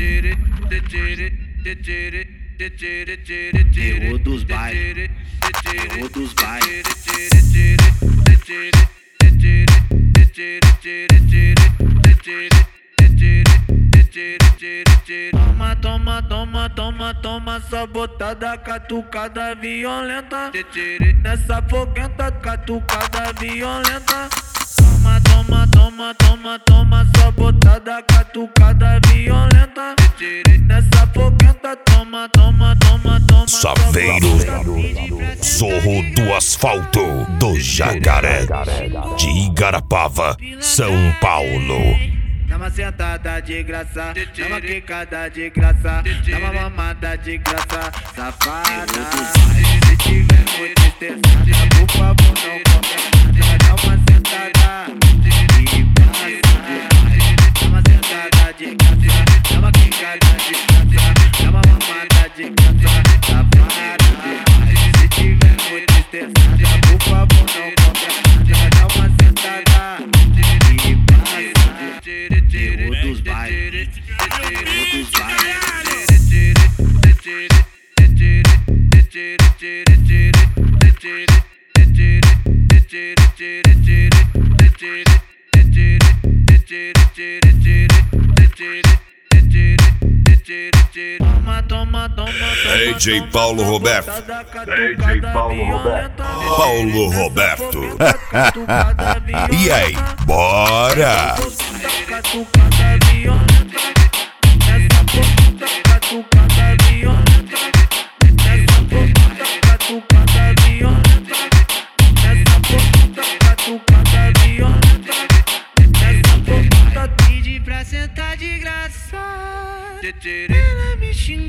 Terror dos bailes, terror dos bailes. Toma, toma, toma, toma, toma, sabotada, catucada violenta. Nessa foguenta, catucada violenta. Toma, toma, toma, toma, toma, sabotada, catucada violenta. Nessa foguenta, toma, toma, toma, toma. Saveiro, Zorro do Asfalto, do Jacaré, de Igarapava, São Paulo. Dá uma sentada de graça, dá uma quicada de graça, dá uma mamada de graça, safada. Se tiver muito estressada, por favor não comenta, dá uma sentada de graça. Dá uma sentada de graça, dá uma quicada de graça, dá uma mamada de graça, safada. Se tiver muito estressada, por favor não comenta, dá uma sentada de graça. Terror dos bailes, terror dos bailes. Toma, toma, toma, DJ Paulo Roberto. DJ Paulo Roberto. Paulo Roberto. E aí, bora! Catucada violenta, essa puta catucada violenta, essa puta catucada violenta, essa puta catucada violenta, essa puta pede pra sentar de graça. Ela me xingou.